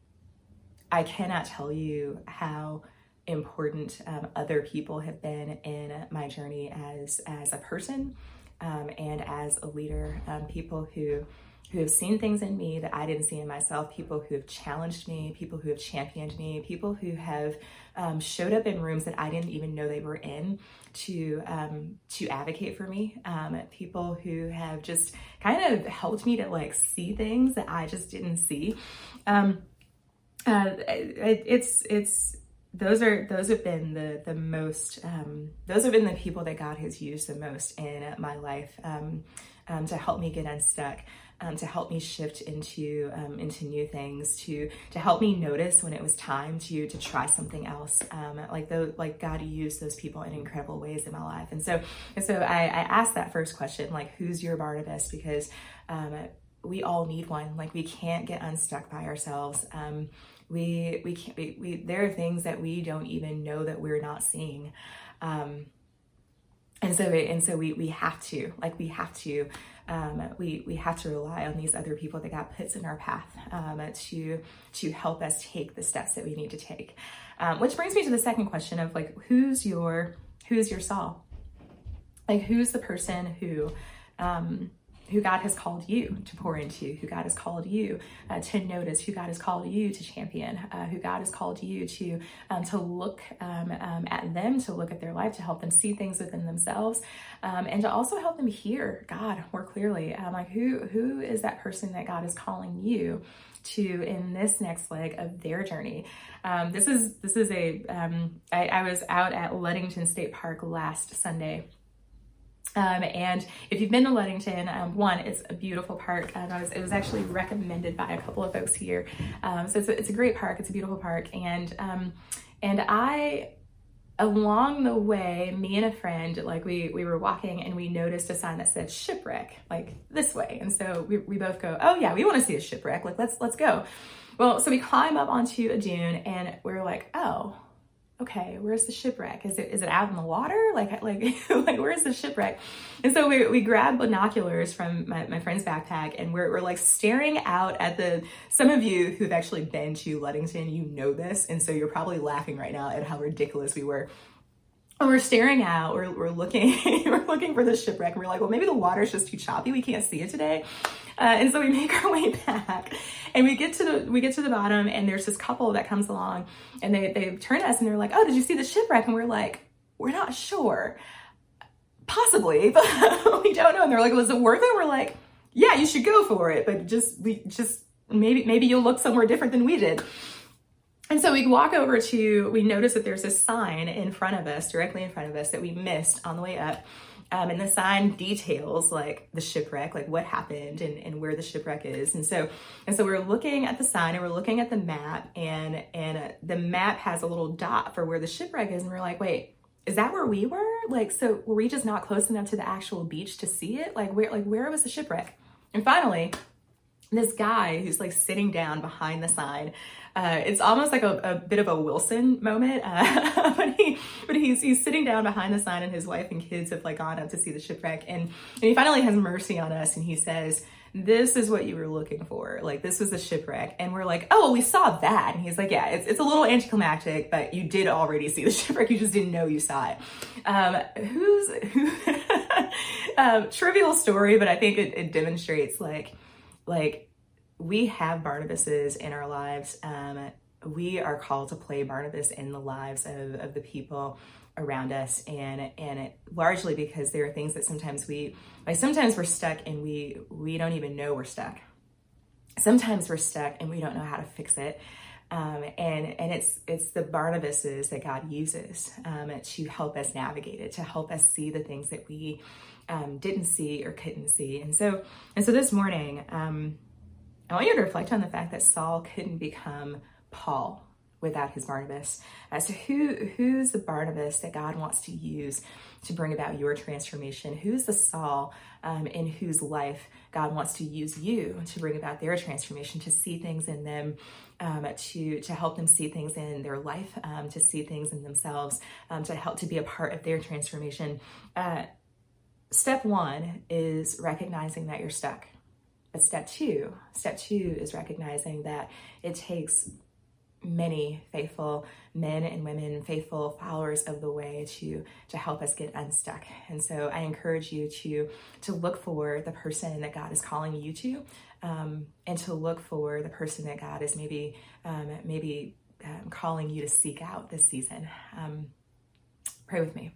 I cannot tell you how important um, other people have been in my journey as as a person. Um, and as a leader, um, people who who have seen things in me that I didn't see in myself, people who have challenged me, people who have championed me, people who have um, showed up in rooms that I didn't even know they were in to um, to advocate for me, um, people who have just kind of helped me to like see things that I just didn't see. Um, uh, it, it's it's. Those are, those have been the, the most, um, those have been the people that God has used the most in my life, um, um, to help me get unstuck, um, to help me shift into, um, into new things, to, to help me notice when it was time to, to try something else. Um, like the, like God used those people in incredible ways in my life. And so, and so I, I asked that first question, like, who's your Barnabas? Because, um, we all need one. Like, we can't get unstuck by ourselves. Um, we, we can't, we, we, there are things that we don't even know that we're not seeing. Um, and so, and so we, we have to, like, we have to, um, we, we have to rely on these other people that God puts in our path, um, to, to help us take the steps that we need to take. Um, which brings me to the second question of like, who's your, who's your Saul? Like, who's the person who, um, who God has called you to pour into, who God has called you uh, to notice, who God has called you to champion, uh, who God has called you to um, to look um, um, at them, to look at their life, to help them see things within themselves, um, and to also help them hear God more clearly. Um, like who who is that person that God is calling you to in this next leg of their journey? Um, this is this is a um, I, I was out at Ludington State Park last Sunday. Um, and if you've been to Ludington, um, one, it's a beautiful park. Um, I was, it was actually recommended by a couple of folks here. Um, so it's a, it's a great park. It's a beautiful park. And, um, and I, along the way, me and a friend, like we, we were walking and we noticed a sign that said shipwreck, like this way. And so we, we both go, oh yeah, we want to see a shipwreck. Like, let's, let's go. Well, so we climb up onto a dune and we're like, oh, okay, where's the shipwreck? Is it is it out in the water? Like, like, like where's the shipwreck? And so we, we grabbed binoculars from my, my friend's backpack and we're, we're like staring out at the, some of you who've actually been to Ludington, you know this. And so you're probably laughing right now at how ridiculous we were. And we're staring out, we're, we're looking, we're looking for the shipwreck. And we're like, well, maybe the water's just too choppy. We can't see it today. Uh, and so we make our way back and we get to the, we get to the bottom and there's this couple that comes along and they, they turn to us and they're like, oh, did you see the shipwreck? And we're like, we're not sure, possibly, but we don't know. And they're like, was it worth it? We're like, yeah, you should go for it. But just, we just, maybe, maybe you'll look somewhere different than we did. And so we walk over to, we notice that there's a sign in front of us, directly in front of us, that we missed on the way up. Um, and the sign details like the shipwreck, like what happened and, and where the shipwreck is. And so, and so we're looking at the sign and we're looking at the map, and, and uh, the map has a little dot for where the shipwreck is. And we're like, wait, is that where we were? Like, so were we just not close enough to the actual beach to see it? Like where, like where was the shipwreck? And finally, this guy who's like sitting down behind the sign, uh, it's almost like a, a bit of a Wilson moment. Uh, but he, but he's, he's sitting down behind the sign, and his wife and kids have like gone up to see the shipwreck. And, and he finally has mercy on us. And he says, this is what you were looking for. Like, this was the shipwreck. And we're like, oh, well, we saw that. And he's like, yeah, it's, it's a little anticlimactic, but you did already see the shipwreck. You just didn't know you saw it. Um, who's, who, um, trivial story, but I think it, it demonstrates like, like, we have Barnabases in our lives. Um, we are called to play Barnabas in the lives of, of the people around us. And, and it, largely because there are things that sometimes we, like sometimes we're stuck and we, we don't even know we're stuck. Sometimes we're stuck and we don't know how to fix it. Um, and, and it's, it's the Barnabases that God uses, um, to help us navigate it, to help us see the things that we, um, didn't see or couldn't see. And so, and so this morning, um, I want you to reflect on the fact that Saul couldn't become Paul without his Barnabas. As to who, who's the Barnabas that God wants to use to bring about your transformation? Who's the Saul um, in whose life God wants to use you to bring about their transformation, to see things in them, um, to, to help them see things in their life, um, to see things in themselves, um, to help to be a part of their transformation. Uh, step one is recognizing that you're stuck. But step two, step two is recognizing that it takes many faithful men and women, faithful followers of the way to, to help us get unstuck. And so I encourage you to, to look for the person that God is calling you to, um, and to look for the person that God is maybe, um, maybe um, calling you to seek out this season. Um, pray with me.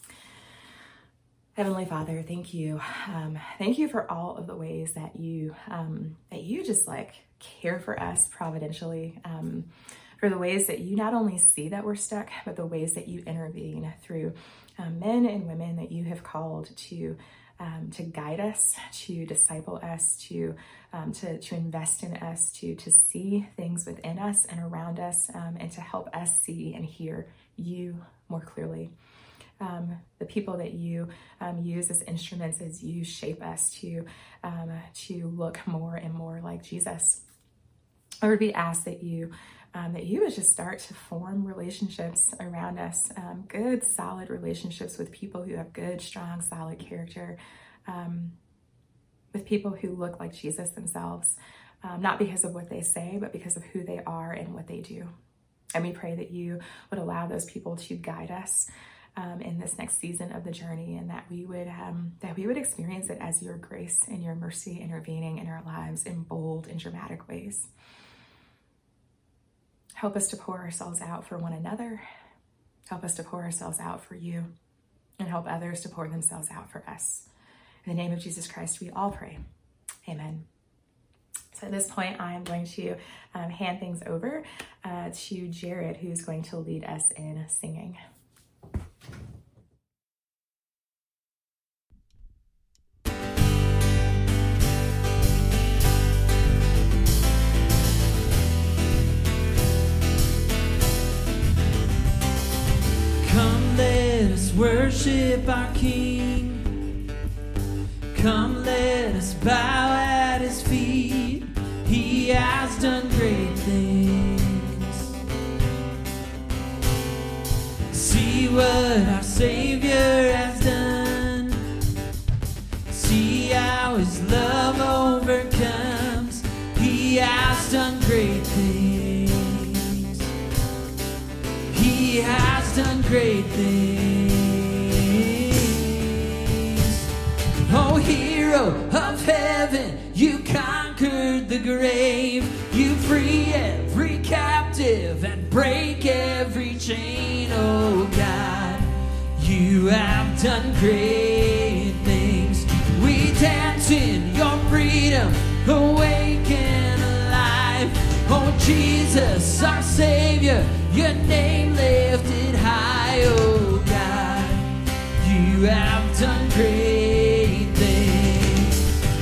Heavenly Father, thank you. Um, thank you for all of the ways that you, um, that you just like care for us providentially, um, for the ways that you not only see that we're stuck, but the ways that you intervene through um, men and women that you have called to, um, to guide us, to disciple us, to, um, to, to invest in us, to, to see things within us and around us, um, and to help us see and hear you more clearly. Um, the people that you um, use as instruments as you shape us to um, to look more and more like Jesus. Lord, we ask that you um, that you would just start to form relationships around us, um, good, solid relationships with people who have good, strong, solid character, um, with people who look like Jesus themselves, um, not because of what they say, but because of who they are and what they do. And we pray that you would allow those people to guide us Um, in this next season of the journey, and that we would um, that we would experience it as your grace and your mercy intervening in our lives in bold and dramatic ways. Help us to pour ourselves out for one another. Help us to pour ourselves out for you, and help others to pour themselves out for us. In the name of Jesus Christ, we all pray. Amen. So at this point, I am going to um, hand things over uh, to Jared, who's going to lead us in singing. Worship our King. Come, let us bow at his feet. He has done great things. See what our Savior has done. See how his love overcomes. He has done great things. He has done great things. Oh, hero of heaven, you conquered the grave. You free every captive and break every chain. Oh God, you have done great things. We dance in your freedom, awake and alive. Oh, Jesus, our Savior, your name lifted high, oh God, you have done great things.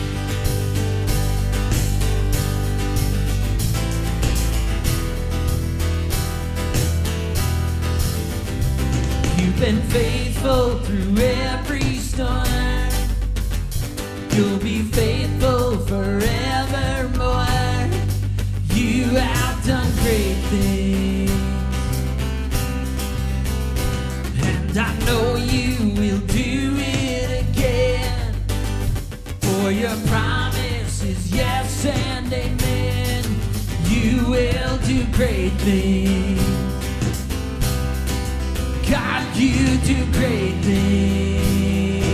You've been faithful through every storm. You'll be faithful forevermore. You have done great things, and I know you will do it again, for your promise is yes and amen. You will do great things. God, you do great things.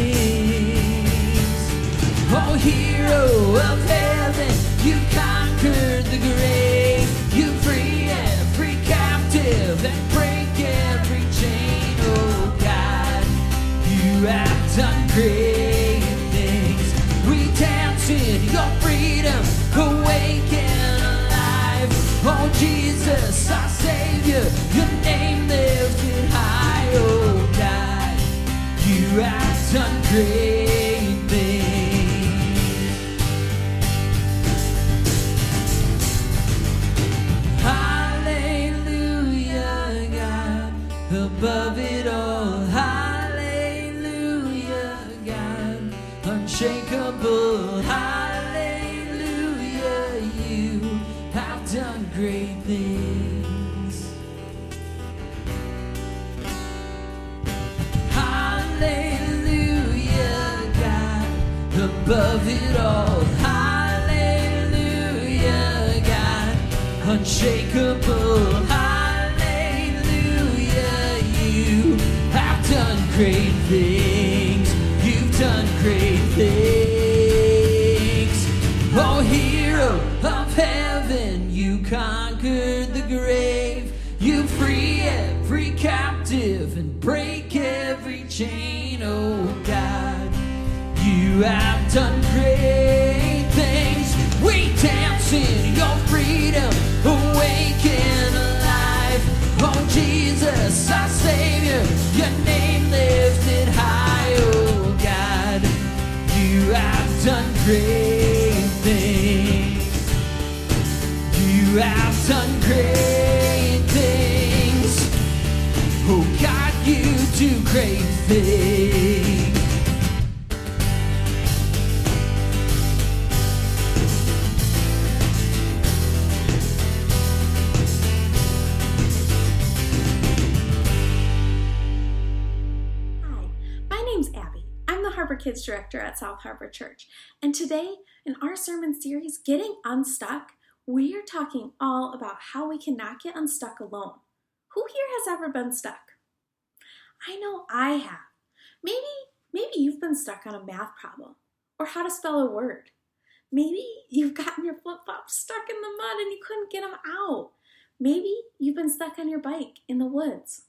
Oh, hero of heaven, you conquered the grave. You free every captive and break every chain. Oh God, you have done great things. We dance in your freedom, awake and alive. Oh Jesus, our Savior, your name lifted high. Oh God, you have done great things. Above it all, hallelujah, God, unshakable, hallelujah, you have done great things. Hallelujah, God, above it all, hallelujah, God, unshakable, hallelujah. Done great things, you've done great things. Oh, hero of heaven, you conquered the grave. You free every captive and break every chain. Oh God, you have done great things. We dance in your freedom, awake and alive. Oh Jesus, our Savior, your name lifted high. Oh God, you have done great things. You have done great things. Oh God, you do great things. Harbor Kids Director at South Harbor Church, and today in our sermon series, Getting Unstuck, we are talking all about how we can not get unstuck alone. Who here has ever been stuck? I know I have. Maybe, maybe you've been stuck on a math problem, or how to spell a word. Maybe you've gotten your flip-flops stuck in the mud and you couldn't get them out. Maybe you've been stuck on your bike in the woods.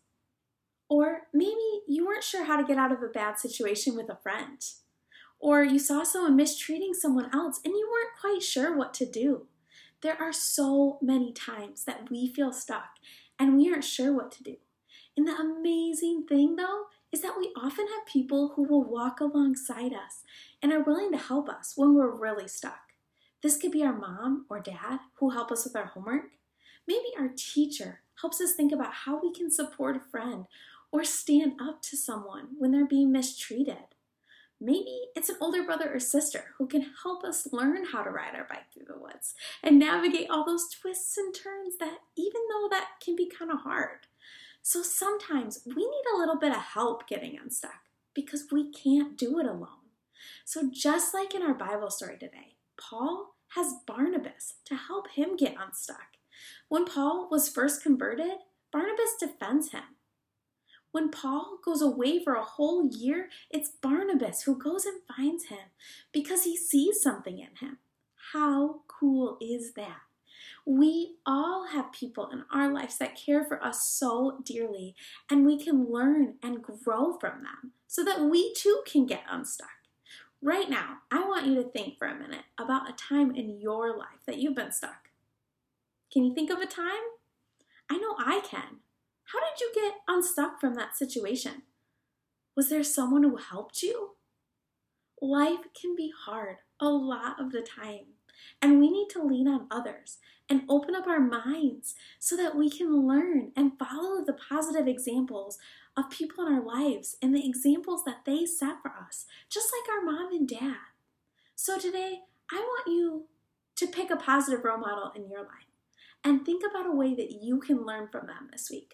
Or maybe you weren't sure how to get out of a bad situation with a friend. Or you saw someone mistreating someone else and you weren't quite sure what to do. There are so many times that we feel stuck and we aren't sure what to do. And the amazing thing though is that we often have people who will walk alongside us and are willing to help us when we're really stuck. This could be our mom or dad who help us with our homework. Maybe our teacher helps us think about how we can support a friend or stand up to someone when they're being mistreated. Maybe it's an older brother or sister who can help us learn how to ride our bike through the woods and navigate all those twists and turns that even though that can be kind of hard. So sometimes we need a little bit of help getting unstuck because we can't do it alone. So just like in our Bible story today, Paul has Barnabas to help him get unstuck. When Paul was first converted, Barnabas defends him. When Paul goes away for a whole year, it's Barnabas who goes and finds him because he sees something in him. How cool is that? We all have people in our lives that care for us so dearly, and we can learn and grow from them so that we too can get unstuck. Right now, I want you to think for a minute about a time in your life that you've been stuck. Can you think of a time? I know I can. How did you get unstuck from that situation? Was there someone who helped you? Life can be hard a lot of the time, and we need to lean on others and open up our minds so that we can learn and follow the positive examples of people in our lives and the examples that they set for us, just like our mom and dad. So today, I want you to pick a positive role model in your life and think about a way that you can learn from them this week.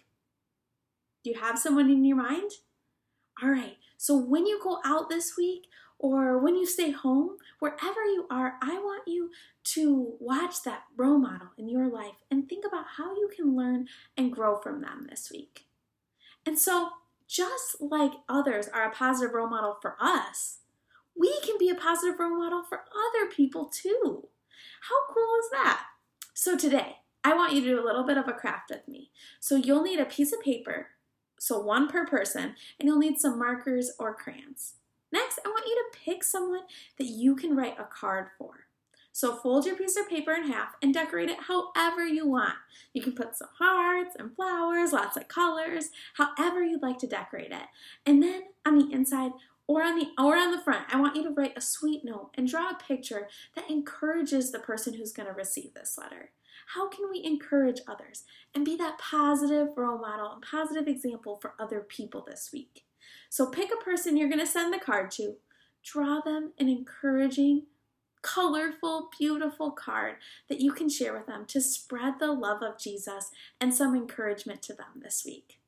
Do you have someone in your mind? All right, so when you go out this week or when you stay home, wherever you are, I want you to watch that role model in your life and think about how you can learn and grow from them this week. And so just like others are a positive role model for us, we can be a positive role model for other people too. How cool is that? So today, I want you to do a little bit of a craft with me. So you'll need a piece of paper, so one per person, and you'll need some markers or crayons. Next, I want you to pick someone that you can write a card for. So fold your piece of paper in half and decorate it however you want. You can put some hearts and flowers, lots of colors, however you'd like to decorate it. And then on the inside or on the or on the front, I want you to write a sweet note and draw a picture that encourages the person who's going to receive this letter. How can we encourage others and be that positive role model and positive example for other people this week? So pick a person you're going to send the card to, draw them an encouraging, colorful, beautiful card that you can share with them to spread the love of Jesus and some encouragement to them this week.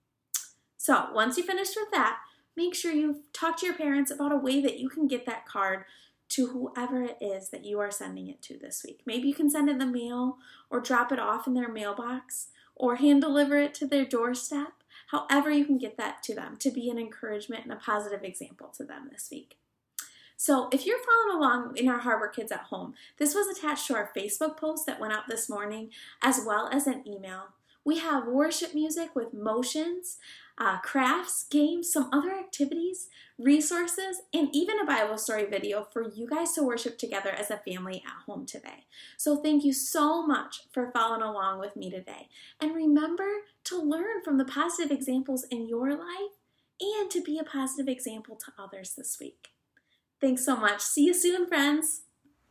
So once you finish with that, make sure you talk to your parents about a way that you can get that card to whoever it is that you are sending it to this week. Maybe you can send it in the mail or drop it off in their mailbox or hand deliver it to their doorstep. However you can get that to them to be an encouragement and a positive example to them this week. So if you're following along in our Harbor Kids at Home, this was attached to our Facebook post that went out this morning, as well as an email. We have worship music with motions, uh, crafts, games, some other activities, resources, and even a Bible story video for you guys to worship together as a family at home today. So thank you so much for following along with me today. And remember to learn from the positive examples in your life and to be a positive example to others this week. Thanks so much. See you soon, friends.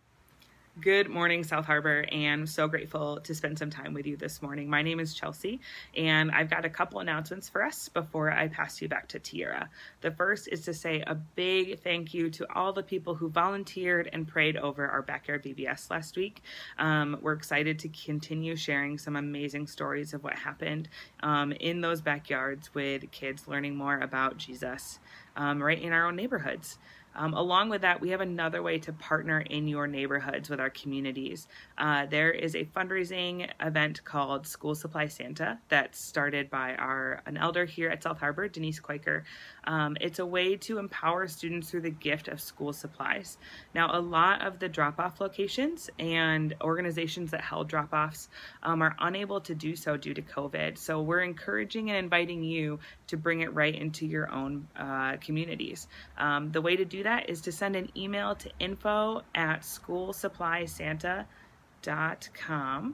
Good morning, South Harbor, and I'm so grateful to spend some time with you this morning. My name is Chelsea, and I've got a couple announcements for us before I pass you back to Tiara. The first is to say a big thank you to all the people who volunteered and prayed over our backyard V B S last week. Um, we're excited to continue sharing some amazing stories of what happened um, in those backyards with kids learning more about Jesus um, right in our own neighborhoods. Um, along with that, we have another way to partner in your neighborhoods with our communities. Uh, there is a fundraising event called School Supply Santa that's started by our an elder here at South Harbor, Denise Quaker. Um, it's a way to empower students through the gift of school supplies. Now, a lot of the drop-off locations and organizations that held drop-offs um, are unable to do so due to COVID. So we're encouraging and inviting you to bring it right into your own uh, communities. Um, the way to do that is to send an email to info at school supply santa dot com,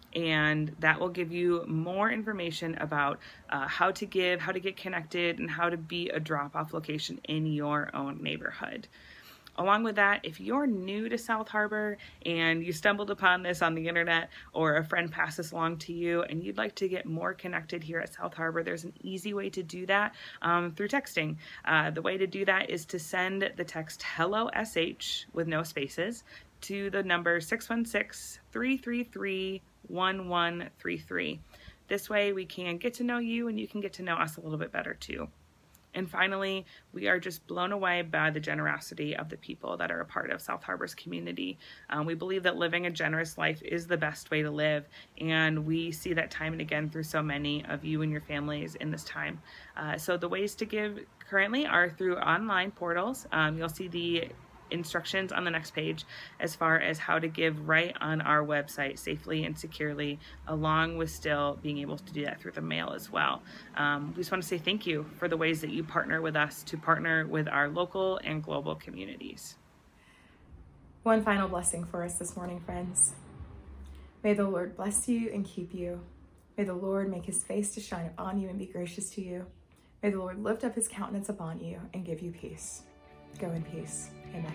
and that will give you more information about uh, how to give, how to get connected, and how to be a drop-off location in your own neighborhood. Along with that, if you're new to South Harbor and you stumbled upon this on the internet or a friend passed this along to you and you'd like to get more connected here at South Harbor, there's an easy way to do that um, through texting. Uh, the way to do that is to send the text Hello S H with no spaces to the number six one six, three three three, one one three three. This way we can get to know you and you can get to know us a little bit better too. And finally, we are just blown away by the generosity of the people that are a part of South Harbor's community. Um, we believe that living a generous life is the best way to live, and we see that time and again through so many of you and your families in this time. Uh, so the ways to give currently are through online portals. Um, you'll see the instructions on the next page as far as how to give right on our website safely and securely, along with still being able to do that through the mail as well. Um, we just want to say thank you for the ways that you partner with us to partner with our local and global communities. One final blessing for us this morning, friends. May the Lord bless you and keep you. May the Lord make his face to shine upon you and be gracious to you. May the Lord lift up his countenance upon you and give you peace. Go in peace. Amen.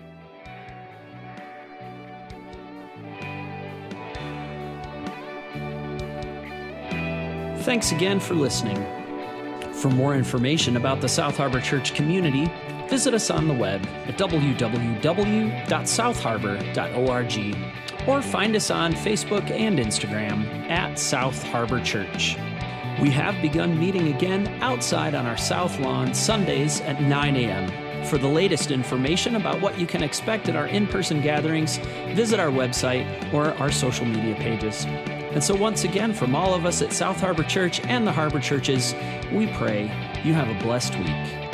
Thanks again for listening. For more information about the South Harbor Church community, visit us on the web at w w w dot south harbor dot org or find us on Facebook and Instagram at South Harbor Church. We have begun meeting again outside on our South Lawn Sundays at nine a.m. For the latest information about what you can expect at our in-person gatherings, visit our website or our social media pages. And so once again, from all of us at South Harbor Church and the Harbor Churches, we pray you have a blessed week.